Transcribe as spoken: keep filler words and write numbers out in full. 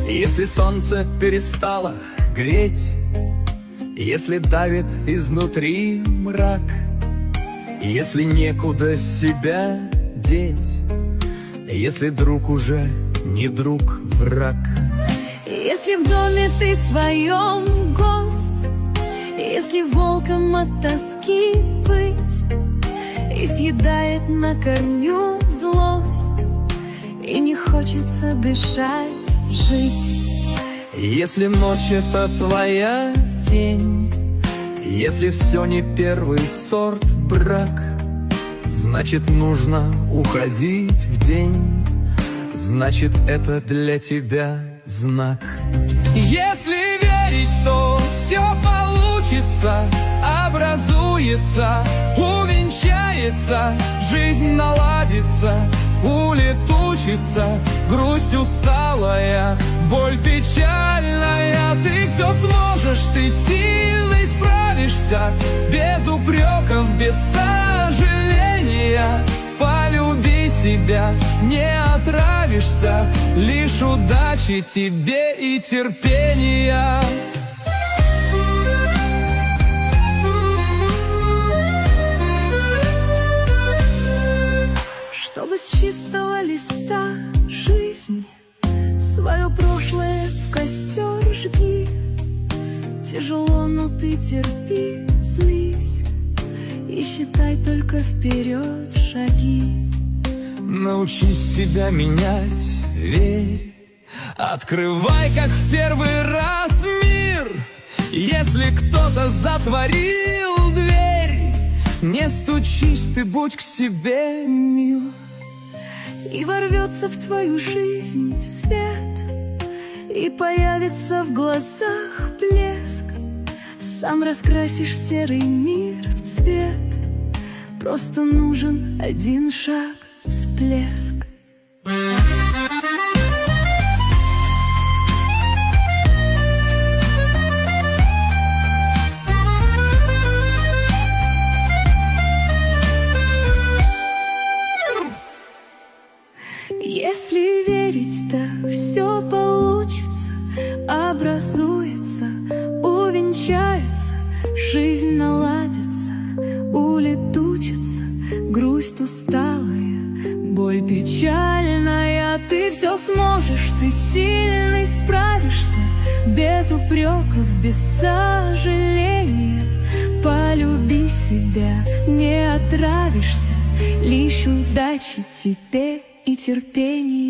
Если солнце перестало греть, если давит изнутри мрак, если некуда себя деть, если друг уже не друг, враг. Если в доме ты своем гость, если волком от тоски выть, и съедает на корню злость, и не хочется дышать, жить. Если ночь — это твоя тень, если все не первый сорт брак, значит, нужно уходить в день, значит, это для тебя знак. Если верить, то все получится, образуется, увенчается, жизнь наладится, улетучится, грусть усталая, боль печальная. Ты все сможешь, ты сильный, справишься, без упреков, без сожаления. Полюби себя, не отравишься, лишь удачи тебе и терпения. Чтобы с чистого листа жизни свое прошлое в костер жги. Тяжело, но ты терпи, злись и считай только вперед шаги. Научись себя менять, верь, открывай, как в первый раз, мир. Если кто-то затворил дверь, не стучись, ты будь к себе мил. И ворвется в твою жизнь свет, и появится в глазах блеск. Сам раскрасишь серый мир в цвет, просто нужен один шаг, всплеск. Если верить, то все получится, образуется, увенчается, жизнь наладится, улетучится, грусть усталая, боль печальная. Ты все сможешь, ты сильный, справишься, без упреков, без сожаления. Полюби себя, не отравишься, лишь удачи тебе и терпение.